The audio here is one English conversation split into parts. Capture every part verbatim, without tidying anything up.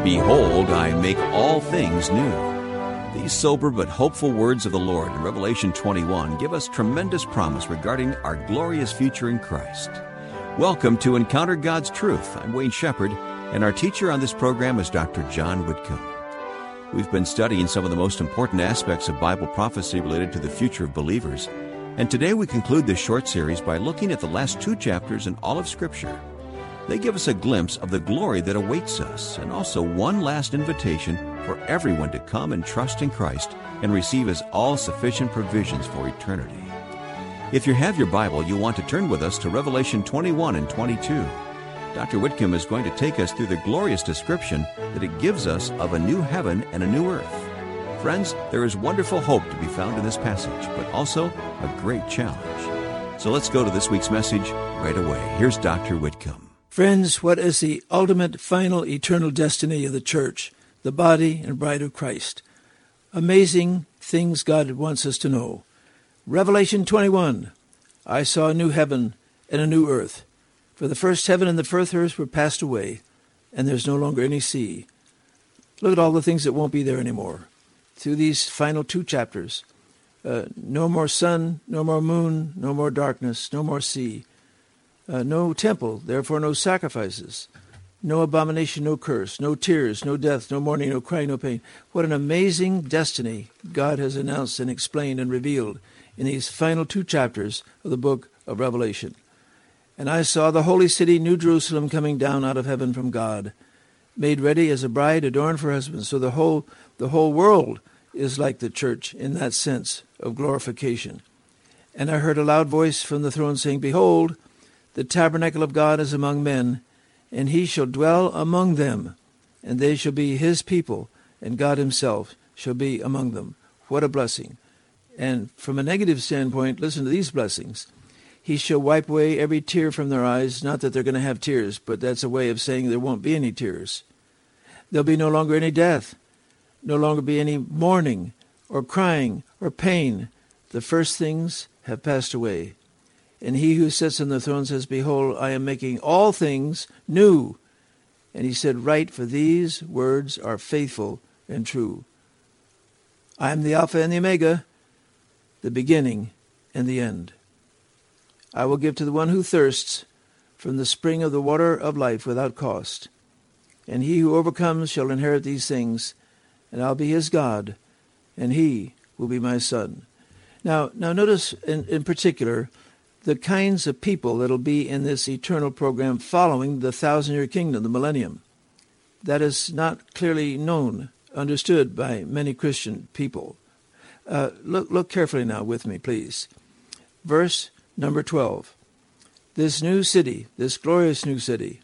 Behold, I make all things new. These sober but hopeful words of the Lord in Revelation twenty-one give us tremendous promise regarding our glorious future in Christ. Welcome to Encounter God's Truth. I'm Wayne Shepherd, and our teacher on this program is Doctor John Whitcomb. We've been studying some of the most important aspects of Bible prophecy related to the future of believers, and today we conclude this short series by looking at the last two chapters in all of Scripture. They give us a glimpse of the glory that awaits us, and also one last invitation for everyone to come and trust in Christ and receive His all-sufficient provisions for eternity. If you have your Bible, you want to turn with us to Revelation twenty-one and twenty-two. Doctor Whitcomb is going to take us through the glorious description that it gives us of a new heaven and a new earth. Friends, there is wonderful hope to be found in this passage, but also a great challenge. So let's go to this week's message right away. Here's Doctor Whitcomb. Friends, what is the ultimate, final, eternal destiny of the church, the body and bride of Christ? Amazing things God wants us to know. Revelation twenty-one, I saw a new heaven and a new earth. For the first heaven and the first earth were passed away, and there's no longer any sea. Look at all the things that won't be there anymore. Through these final two chapters, uh, no more sun, no more moon, no more darkness, no more sea. Uh, no temple, therefore no sacrifices, no abomination, no curse, no tears, no death, no mourning, no crying, no pain. What an amazing destiny God has announced and explained and revealed in these final two chapters of the book of Revelation. And I saw the holy city, New Jerusalem, coming down out of heaven from God, made ready as a bride adorned for her husband. So the whole, the whole world is like the church in that sense of glorification. And I heard a loud voice from the throne saying, Behold, the tabernacle of God is among men, and he shall dwell among them, and they shall be his people, and God himself shall be among them. What a blessing. And from a negative standpoint, listen to these blessings. He shall wipe away every tear from their eyes. Not that they're going to have tears, but that's a way of saying there won't be any tears. There'll be no longer any death, no longer be any mourning or crying or pain. The first things have passed away. And he who sits on the throne says, Behold, I am making all things new. And he said, Write, for these words are faithful and true. I am the Alpha and the Omega, the beginning and the end. I will give to the one who thirsts from the spring of the water of life without cost. And he who overcomes shall inherit these things, and I'll be his God, and he will be my son. Now, now notice in, in particular the kinds of people that'll be in this eternal program following the thousand-year kingdom, the millennium. That is not clearly known, understood by many Christian people. Uh, look, look carefully now with me, please. Verse number twelve. This new city, this glorious new city,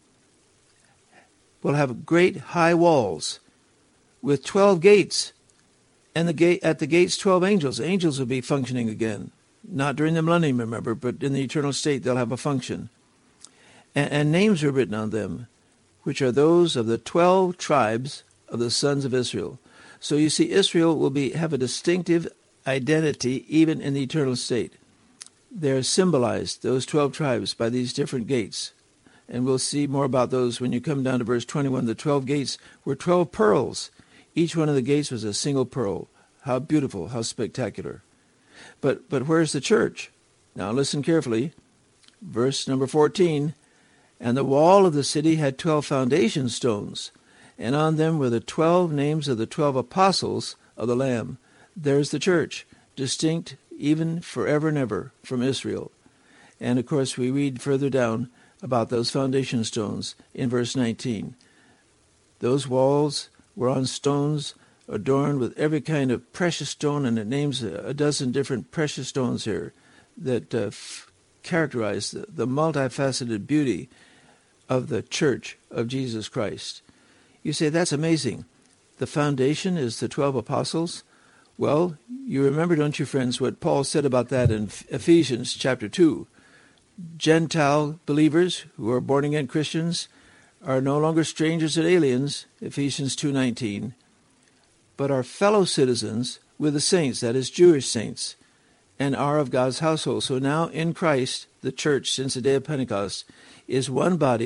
will have great high walls with twelve gates, and the gate at the gates twelve angels. Angels will be functioning again. Not during the millennium, remember, but in the eternal state they'll have a function. And, and names are written on them, which are those of the twelve tribes of the sons of Israel. So you see, Israel will be have a distinctive identity even in the eternal state. They're symbolized, those twelve tribes, by these different gates. And we'll see more about those when you come down to verse twenty-one. The twelve gates were twelve pearls. Each one of the gates was a single pearl. How beautiful, how spectacular. But but where's the church? Now listen carefully. Verse number fourteen. And the wall of the city had twelve foundation stones, and on them were the twelve names of the twelve apostles of the Lamb. There's the church, distinct even forever and ever from Israel. And of course we read further down about those foundation stones in verse nineteen. Those walls were on stones adorned with every kind of precious stone, and it names a dozen different precious stones here that uh, f- characterize the, the multifaceted beauty of the church of Jesus Christ. You say, that's amazing. The foundation is the twelve apostles? Well, you remember, don't you, friends, what Paul said about that in Ephesians chapter two. Gentile believers who are born-again Christians are no longer strangers and aliens, Ephesians two nineteen, but are fellow citizens with the saints, that is, Jewish saints, and are of God's household. So now in Christ, the church, since the day of Pentecost, is one body,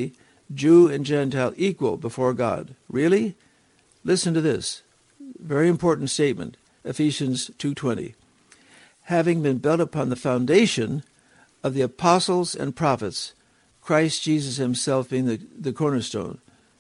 Jew and Gentile equal before God. Really? Listen to this. Very important statement. Ephesians two twenty. Having been built upon the foundation of the apostles and prophets, Christ Jesus himself being the, the cornerstone,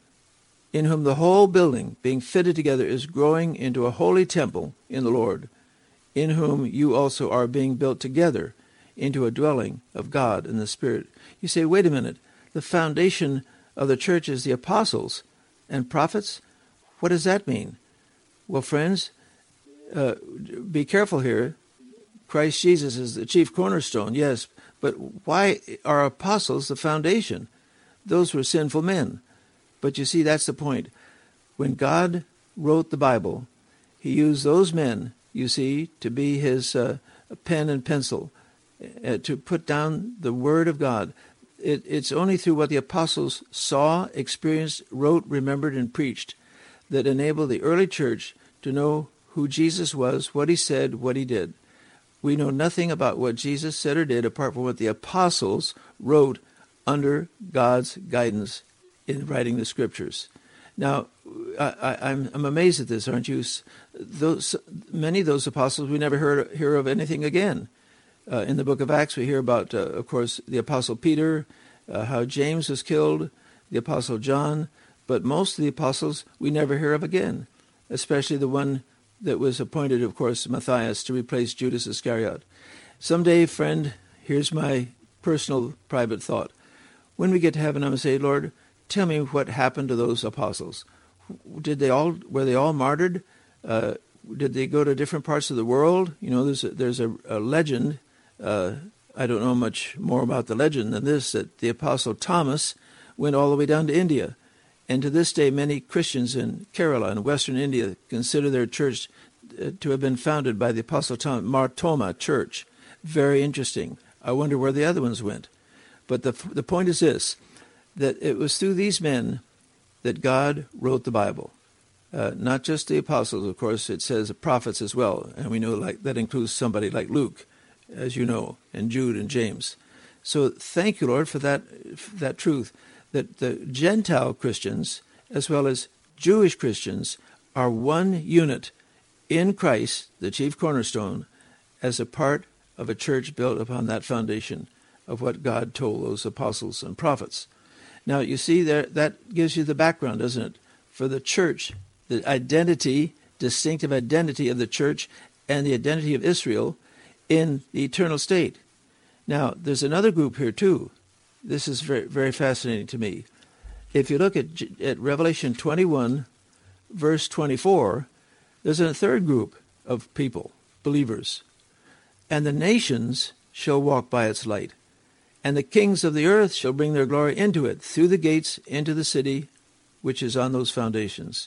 in whom the whole building, being fitted together, is growing into a holy temple in the Lord, in whom you also are being built together into a dwelling of God in the Spirit. You say, wait a minute, the foundation of the church is the apostles and prophets? What does that mean? Well, friends, uh, be careful here. Christ Jesus is the chief cornerstone, yes, but why are apostles the foundation? Those were sinful men. But you see, that's the point. When God wrote the Bible, he used those men, you see, to be his uh, pen and pencil, uh, to put down the Word of God. It, it's only through what the apostles saw, experienced, wrote, remembered, and preached that enabled the early church to know who Jesus was, what he said, what he did. We know nothing about what Jesus said or did apart from what the apostles wrote under God's guidance in writing the Scriptures. Now, I, I, I'm, I'm amazed at this, aren't you? Those, many of those apostles, we never heard hear of anything again. Uh, in the book of Acts, we hear about, uh, of course, the Apostle Peter, uh, how James was killed, the Apostle John, but most of the apostles we never hear of again, especially the one that was appointed, of course, Matthias, to replace Judas Iscariot. Someday, friend, here's my personal private thought. When we get to heaven, I'm going to say, Lord, tell me what happened to those apostles. Did they all, were they all martyred? Uh, did they go to different parts of the world? You know, there's a, there's a, a legend, uh, I don't know much more about the legend than this, that the Apostle Thomas went all the way down to India. And to this day, many Christians in Kerala and Western India consider their church to have been founded by the Apostle Thomas, Mar Thoma Church. Very interesting. I wonder where the other ones went. But the the point is this, that it was through these men that God wrote the Bible. Uh, not just the apostles, of course, it says the prophets as well. And we know like that includes somebody like Luke, as you know, and Jude and James. So thank you, Lord, for that for that truth, that the Gentile Christians, as well as Jewish Christians, are one unit in Christ, the chief cornerstone, as a part of a church built upon that foundation of what God told those apostles and prophets. Now, you see, there that gives you the background, doesn't it, for the church, the identity, distinctive identity of the church and the identity of Israel in the eternal state. Now, there's another group here, too. This is very, very fascinating to me. If you look at, at Revelation twenty-one, verse twenty-four, there's a third group of people, believers. And the nations shall walk by its light, and the kings of the earth shall bring their glory into it, through the gates into the city which is on those foundations.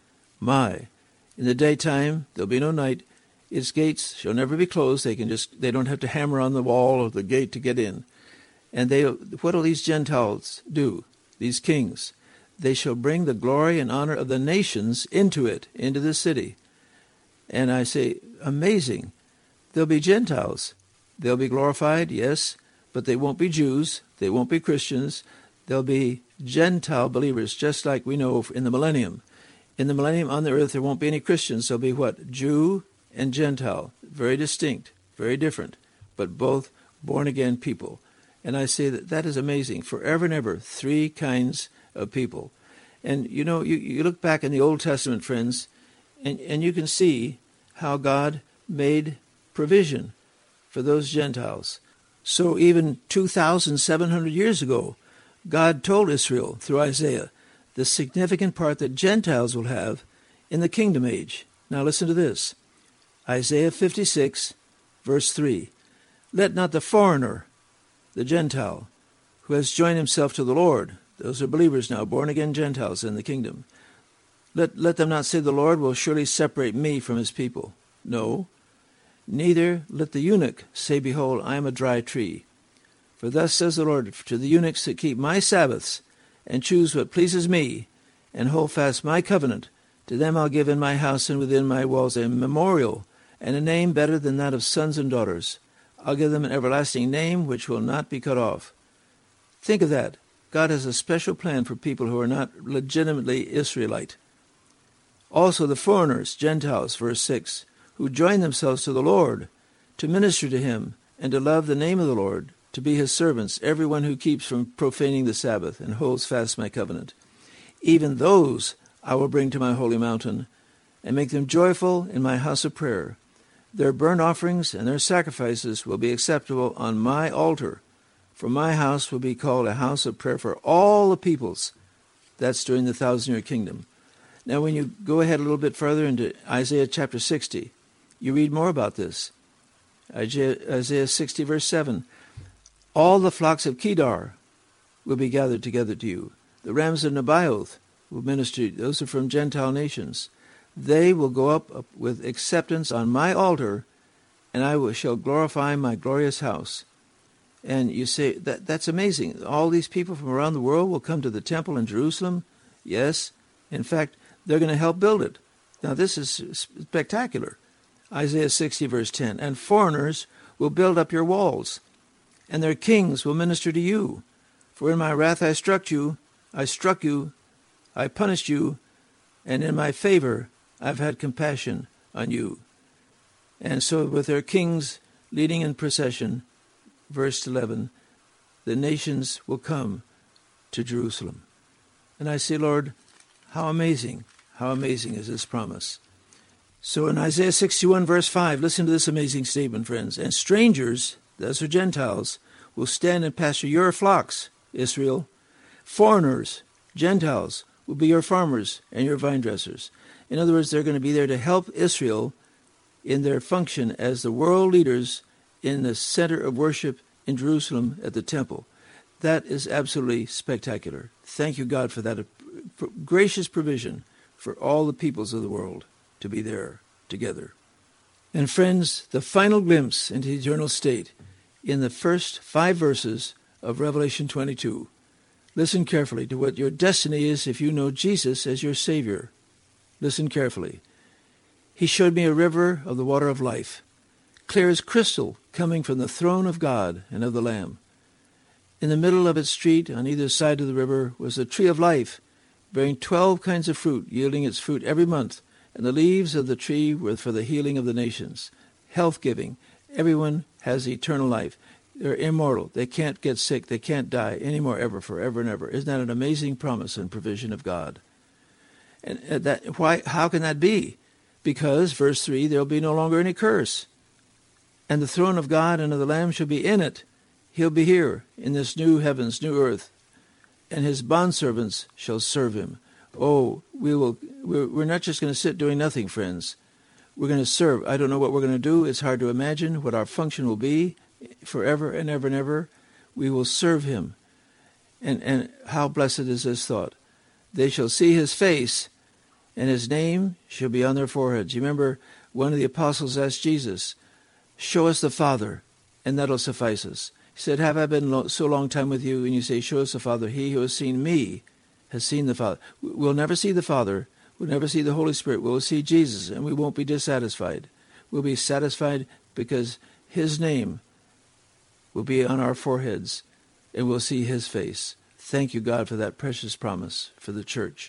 My, in the daytime there'll be no night. Its gates shall never be closed. They can just they don't have to hammer on the wall or the gate to get in. And they, what will these Gentiles do? These kings, they shall bring the glory and honor of the nations into it, into the city. And I say, amazing. There'll be Gentiles. They'll be glorified, yes, but they won't be Jews. They won't be Christians. They'll be Gentile believers, just like we know in the millennium. In the millennium on the earth, there won't be any Christians. There'll be what? Jew and Gentile. Very distinct, very different, but both born-again people. And I say that that is amazing. Forever and ever, three kinds of people. And, you know, you, you look back in the Old Testament, friends, and, and you can see how God made provision for those Gentiles. So even two thousand seven hundred years ago, God told Israel through Isaiah the significant part that Gentiles will have in the kingdom age. Now listen to this. Isaiah fifty-six, verse three. Let not the foreigner, the Gentile, who has joined himself to the Lord, those are believers now, born-again Gentiles in the kingdom, let, let them not say the Lord will surely separate me from his people. No, neither let the eunuch say, behold, I am a dry tree. For thus says the Lord, to the eunuchs that keep my Sabbaths, and choose what pleases me, and hold fast my covenant, to them I'll give in my house and within my walls a memorial, and a name better than that of sons and daughters. I'll give them an everlasting name which will not be cut off. Think of that. God has a special plan for people who are not legitimately Israelite. Also the foreigners, Gentiles, verse six, who join themselves to the Lord, to minister to him, and to love the name of the Lord, to be his servants, everyone who keeps from profaning the Sabbath and holds fast my covenant. Even those I will bring to my holy mountain, and make them joyful in my house of prayer. Their burnt offerings and their sacrifices will be acceptable on my altar, for my house will be called a house of prayer for all the peoples. That's during the thousand-year kingdom. Now, when you go ahead a little bit further into Isaiah chapter sixty, you read more about this. Isaiah sixty, verse seven, all the flocks of Kedar will be gathered together to you. The rams of Nebaioth will minister. Those are from Gentile nations. They will go up with acceptance on my altar, and I will, shall glorify my glorious house. And you say, that that's amazing. All these people from around the world will come to the temple in Jerusalem? Yes. In fact, they're going to help build it. Now, this is spectacular. Isaiah sixty, verse ten, and foreigners will build up your walls, and their kings will minister to you. For in my wrath I struck you, I struck you, I punished you, and in my favor I've had compassion on you. And so with their kings leading in procession, verse eleven, the nations will come to Jerusalem. And I say, Lord, how amazing, how amazing is this promise. So in Isaiah sixty-one, verse five, listen to this amazing statement, friends. And strangers, those are Gentiles, will stand and pasture your flocks, Israel. Foreigners, Gentiles, will be your farmers and your vine dressers. In other words, they're going to be there to help Israel in their function as the world leaders in the center of worship in Jerusalem at the temple. That is absolutely spectacular. Thank you, God, for that gracious provision for all the peoples of the world to be there together. And friends, the final glimpse into the eternal state in the first five verses of Revelation twenty-two. Listen carefully to what your destiny is if you know Jesus as your Savior. Listen carefully. He showed me a river of the water of life, clear as crystal, coming from the throne of God and of the Lamb. In the middle of its street, on either side of the river, was the tree of life, bearing twelve kinds of fruit, yielding its fruit every month. And the leaves of the tree were for the healing of the nations, health-giving. Everyone has eternal life. They're immortal. They can't get sick. They can't die anymore, ever, forever and ever. Isn't that an amazing promise and provision of God? And that why? How can that be? Because, verse three, there will be no longer any curse. And the throne of God and of the Lamb shall be in it. He'll be here in this new heavens, new earth. And his bondservants shall serve him. Oh, we will. We're, we're not just going to sit doing nothing, friends. We're going to serve. I don't know what we're going to do. It's hard to imagine what our function will be forever and ever and ever. We will serve him. And, and how blessed is this thought. They shall see his face, and his name shall be on their foreheads. You remember one of the apostles asked Jesus, show us the Father, and that'll suffice us. He said, have I been lo- so long time with you? And you say, show us the Father. He who has seen me has seen the Father. We'll never see the Father. We'll never see the Holy Spirit. We'll see Jesus, and we won't be dissatisfied. We'll be satisfied because his name will be on our foreheads, and we'll see his face. Thank you, God, for that precious promise for the church.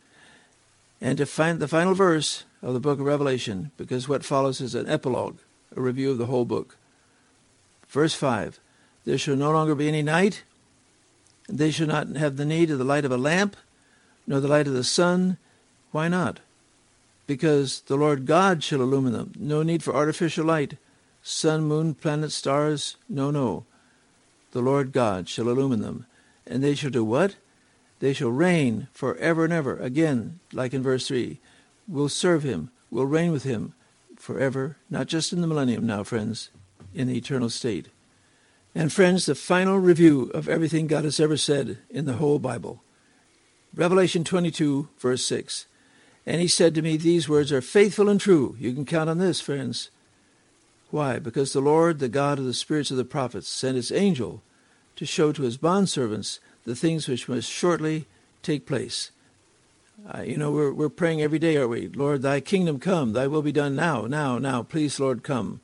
And to find the final verse of the book of Revelation, because what follows is an epilogue, a review of the whole book. Verse five, there shall no longer be any night, and they shall not have the need of the light of a lamp, nor the light of the sun. Why not? Because the Lord God shall illumine them. No need for artificial light. Sun, moon, planets, stars, no, no. The Lord God shall illumine them. And they shall do what? They shall reign forever and ever. Again, like in verse three, we'll serve him. We'll reign with him forever, not just in the millennium now, friends, in the eternal state. And friends, the final review of everything God has ever said in the whole Bible. Revelation twenty-two, verse six. And he said to me, these words are faithful and true. You can count on this, friends. Why? Because the Lord, the God of the spirits of the prophets, sent his angel to show to his bondservants the things which must shortly take place. Uh, you know, we're, we're praying every day, aren't we? Lord, thy kingdom come, thy will be done now, now, now. Please, Lord, come.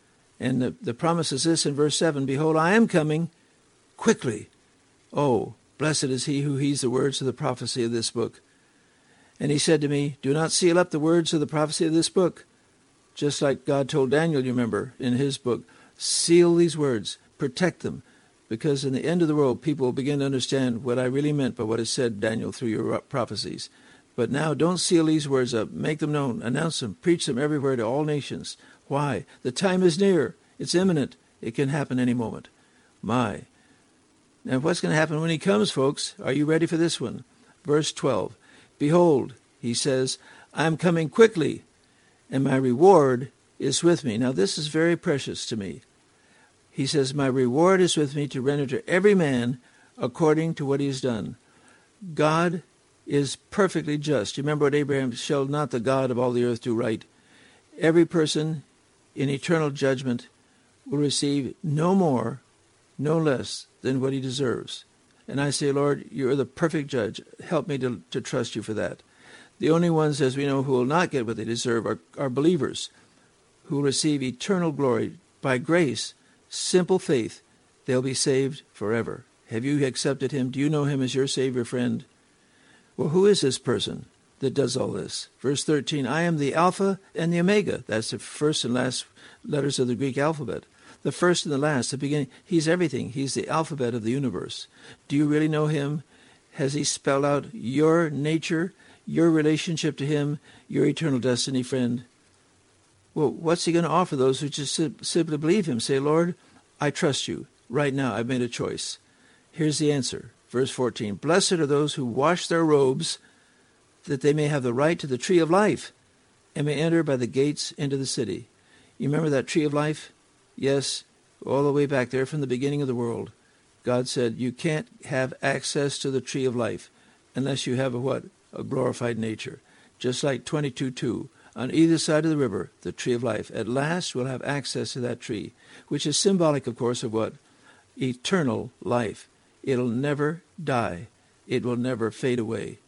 And the, the promise is this in verse seven, behold, I am coming quickly. Oh, Blessed is he who heeds the words of the prophecy of this book. And he said to me, do not seal up the words of the prophecy of this book. Just like God told Daniel, you remember, in his book, seal these words, protect them, because in the end of the world, people will begin to understand what I really meant by what is said, Daniel, through your prophecies. But now don't seal these words up. Make them known. Announce them. Preach them everywhere to all nations. Why? The time is near. It's imminent. It can happen any moment. My. Now what's going to happen when he comes, folks? Are you ready for this one? Verse twelve. Behold, he says, I am coming quickly, and my reward is with me. Now this is very precious to me. He says, my reward is with me to render to every man according to what he has done. God is perfectly just. You remember what Abraham, shall not the God of all the earth do right? Every person in eternal judgment will receive no more, no less than what he deserves. And I say, Lord, you're the perfect judge. Help me to, to trust you for that. The only ones, as we know, who will not get what they deserve are, are believers who will receive eternal glory by grace, simple faith. They'll be saved forever. Have you accepted him? Do you know him as your Savior, friend? Well, who is this person that does all this? Verse thirteen, I am the Alpha and the Omega. That's the first and last letters of the Greek alphabet. The first and the last, the beginning. He's everything. He's the alphabet of the universe. Do you really know him? Has he spelled out your nature, your relationship to him, your eternal destiny, friend? Well, what's he going to offer those who just simply believe him? Say, Lord, I trust you. Right now, I've made a choice. Here's the answer. Verse fourteen, blessed are those who wash their robes, that they may have the right to the tree of life, and may enter by the gates into the city. You remember that tree of life? Yes, all the way back there from the beginning of the world. God said, you can't have access to the tree of life unless you have a what? A glorified nature. Just like twenty-two two. On either side of the river, the tree of life. At last we'll have access to that tree, which is symbolic, of course, of what? Eternal life. It'll never die. It will never fade away.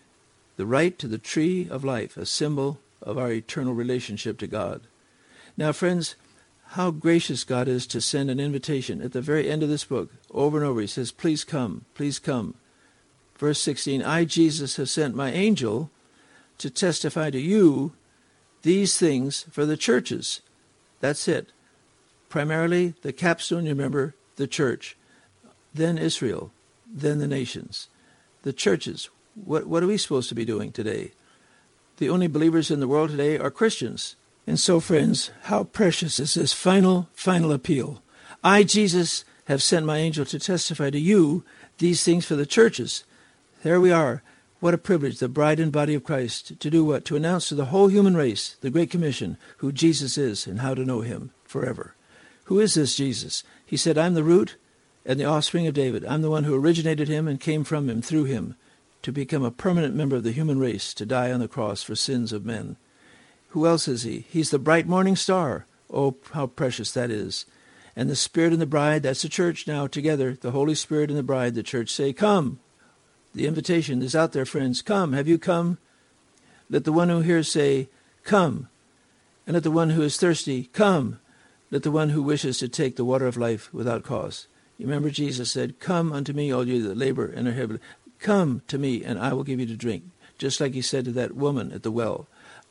The right to the tree of life, a symbol of our eternal relationship to God. Now, friends, how gracious God is to send an invitation at the very end of this book. Over and over, he says, please come, please come. Verse sixteen, I, Jesus, have sent my angel to testify to you these things for the churches. That's it. Primarily, the capstone, you remember, the church. Then Israel. Then the nations. The churches. What, what are we supposed to be doing today? The only believers in the world today are Christians. And so, friends, how precious is this final, final appeal. I, Jesus, have sent my angel to testify to you these things for the churches. There we are. What a privilege, the bride and body of Christ, to do what? To announce to the whole human race, the Great Commission, who Jesus is and how to know him forever. Who is this Jesus? He said, I'm the root and the offspring of David. I'm the one who originated him and came from him through him to become a permanent member of the human race, to die on the cross for sins of men. Who else is he? He's the bright morning star. Oh, how precious that is. And the Spirit and the bride, that's the church now together. The Holy Spirit and the bride, the church say, come. The invitation is out there, friends. Come. Have you come? Let the one who hears say, come. And let the one who is thirsty, come. Let the one who wishes to take the water of life without cost. You remember Jesus said, come unto me, all you that labor and are heavy. Come to me, and I will give you to drink. Just like he said to that woman at the well.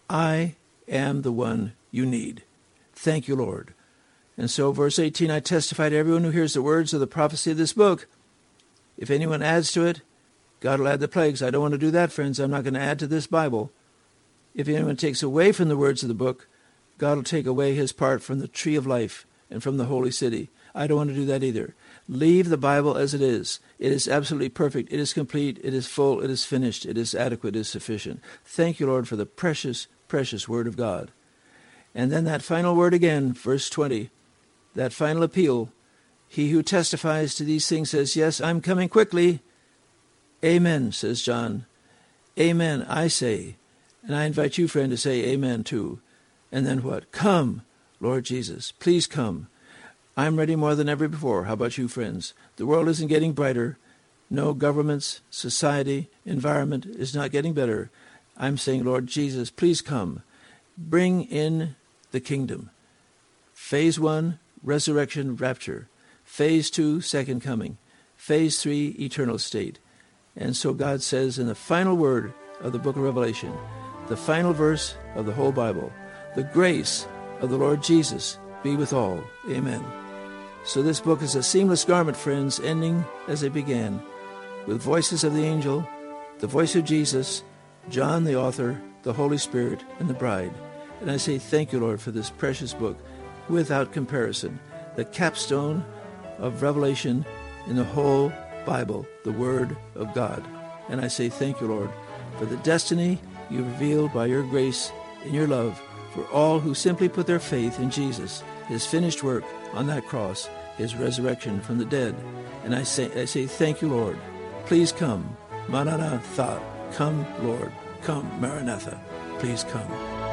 I am the one you need. Thank you, Lord. And so, verse eighteen, I testify to everyone who hears the words of the prophecy of this book. If anyone adds to it, God will add the plagues. I don't want to do that, friends. I'm not going to add to this Bible. If anyone takes away from the words of the book, God will take away his part from the tree of life and from the holy city. I don't want to do that either. Leave the Bible as it is. It is absolutely perfect. It is complete. It is full. It is finished. It is adequate. It is sufficient. Thank you, Lord, for the precious, precious word of God. And then that final word again, verse twenty, that final appeal. He who testifies to these things says, yes, I'm coming quickly. Amen, says John. Amen, I say. And I invite you, friend, to say amen too. And then what? Come, Lord Jesus. Please come. I'm ready more than ever before. How about you, friends? The world isn't getting brighter. No, governments, society, environment is not getting better. I'm saying, Lord Jesus, please come. Bring in the kingdom. Phase one, resurrection, rapture. Phase two, second coming. phase three, eternal state. And so God says in the final word of the book of Revelation, the final verse of the whole Bible, the grace of the Lord Jesus be with all. Amen. So this book is a seamless garment, friends, ending as it began, with voices of the angel, the voice of Jesus, John the author, the Holy Spirit, and the bride. And I say thank you, Lord, for this precious book, without comparison, the capstone of revelation in the whole Bible, the Word of God. And I say thank you, Lord, for the destiny you revealed by your grace and your love for all who simply put their faith in Jesus, his finished work on that cross, his resurrection from the dead. And I say, I say thank you, Lord. Please come. Maranatha. Come, Lord. Come, Maranatha. Please come.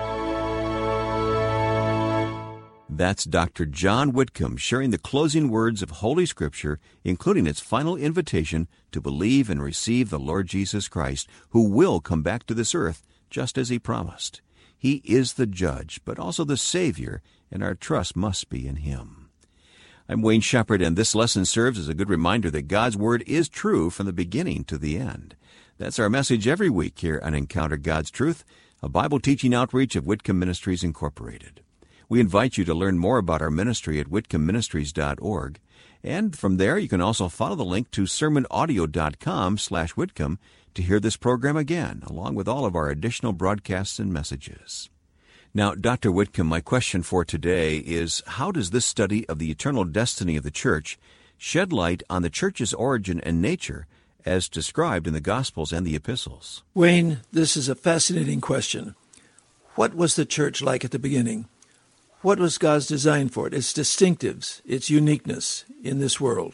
That's Doctor John Whitcomb sharing the closing words of Holy Scripture, including its final invitation to believe and receive the Lord Jesus Christ, who will come back to this earth just as he promised. He is the judge, but also the Savior, and our trust must be in him. I'm Wayne Shepherd, and this lesson serves as a good reminder that God's Word is true from the beginning to the end. That's our message every week here on Encounter God's Truth, a Bible teaching outreach of Whitcomb Ministries, Incorporated. We invite you to learn more about our ministry at whitcomb ministries dot org. And from there, you can also follow the link to sermon audio dot com slash Whitcomb to hear this program again, along with all of our additional broadcasts and messages. Now, Doctor Whitcomb, my question for today is, how does this study of the eternal destiny of the church shed light on the church's origin and nature as described in the Gospels and the Epistles? Wayne, this is a fascinating question. What was the church like at the beginning? What was God's design for it? Its distinctives, its uniqueness in this world.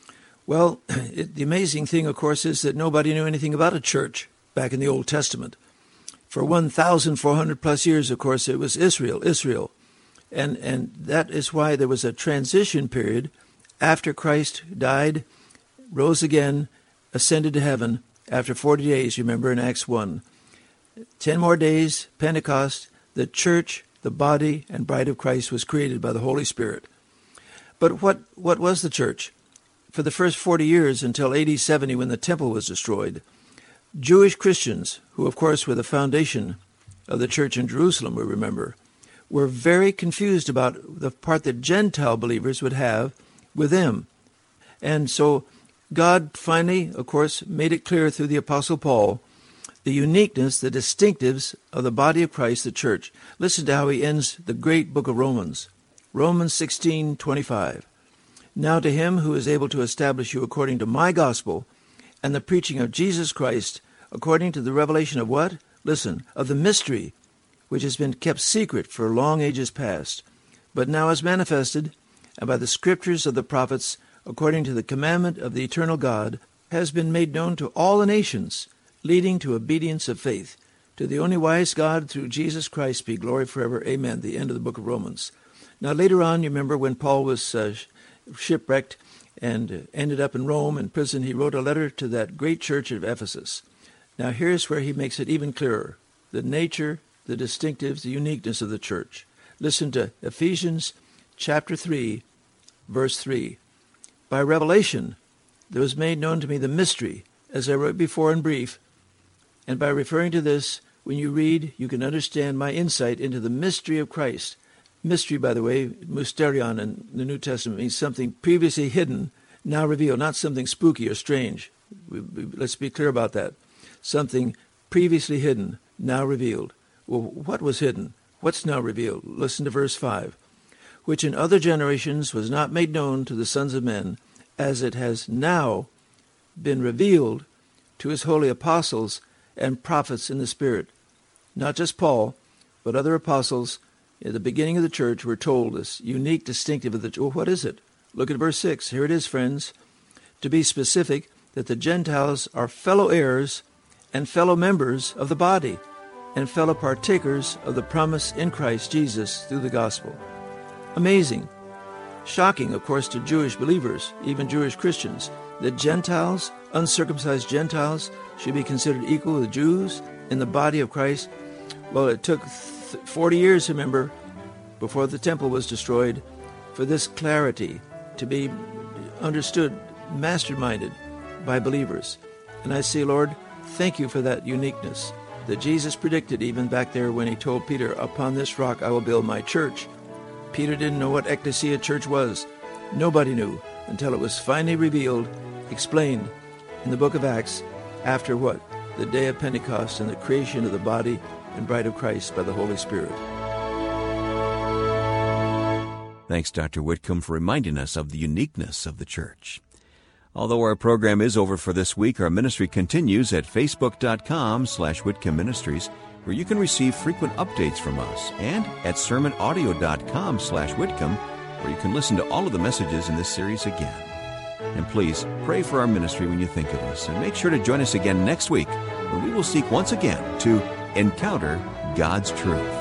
Well, it, the amazing thing, of course, is that nobody knew anything about a church back in the Old Testament. For one thousand four hundred plus years, of course, it was Israel, Israel. And, and that is why there was a transition period after Christ died, rose again, ascended to heaven after forty days, remember in Acts one. Ten more days, Pentecost, the church, the body and bride of Christ was created by the Holy Spirit. But what, what was the church? For the first forty years until A D seventy, when the temple was destroyed, Jewish Christians, who of course were the foundation of the church in Jerusalem, we remember, were very confused about the part that Gentile believers would have with them. And so God finally, of course, made it clear through the Apostle Paul the uniqueness, the distinctives of the body of Christ, the church. Listen to how he ends the great book of Romans. Romans sixteen twenty-five. Now to him who is able to establish you according to my gospel and the preaching of Jesus Christ, according to the revelation of what? Listen, of the mystery which has been kept secret for long ages past, but now is manifested, and by the scriptures of the prophets, according to the commandment of the eternal God, has been made known to all the nations, leading to obedience of faith. To the only wise God, through Jesus Christ, be glory forever. Amen. The end of the book of Romans. Now, later on, you remember when Paul was uh, shipwrecked and uh, ended up in Rome in prison, he wrote a letter to that great church of Ephesus. Now, here's where he makes it even clearer. The nature, the distinctives, the uniqueness of the church. Listen to Ephesians chapter three, verse three. By revelation, there was made known to me the mystery, as I wrote before in brief. And by referring to this, when you read, you can understand my insight into the mystery of Christ. Mystery, by the way, mysterion in the New Testament means something previously hidden, now revealed, not something spooky or strange. We, we, let's be clear about that. Something previously hidden, now revealed. Well, what was hidden? What's now revealed? Listen to verse five. Which in other generations was not made known to the sons of men, as it has now been revealed to his holy apostles and prophets in the Spirit. Not just Paul, but other apostles at the beginning of the church were told this unique distinctive of the church. Well, what is it? Look at verse six. Here it is, friends. To be specific, that the Gentiles are fellow heirs and fellow members of the body and fellow partakers of the promise in Christ Jesus through the gospel. Amazing. Shocking, of course, to Jewish believers, even Jewish Christians, that Gentiles, uncircumcised Gentiles, should be considered equal to the Jews in the body of Christ. Well, it took forty years, remember, before the temple was destroyed, for this clarity to be understood masterminded by believers. And I say, Lord, thank you for that uniqueness that Jesus predicted even back there when he told Peter, upon this rock I will build my church. Peter didn't know what ecclesia church was. Nobody knew until it was finally revealed, explained in the book of Acts after what? The day of Pentecost and the creation of the body and bride of Christ by the Holy Spirit. Thanks, Doctor Whitcomb, for reminding us of the uniqueness of the church. Although our program is over for this week, our ministry continues at facebook.com slash Whitcomb Ministries, where you can receive frequent updates from us, and at sermonaudio.com slash Whitcomb, where you can listen to all of the messages in this series again. And please pray for our ministry when you think of us, and make sure to join us again next week, when we will seek once again to encounter God's truth.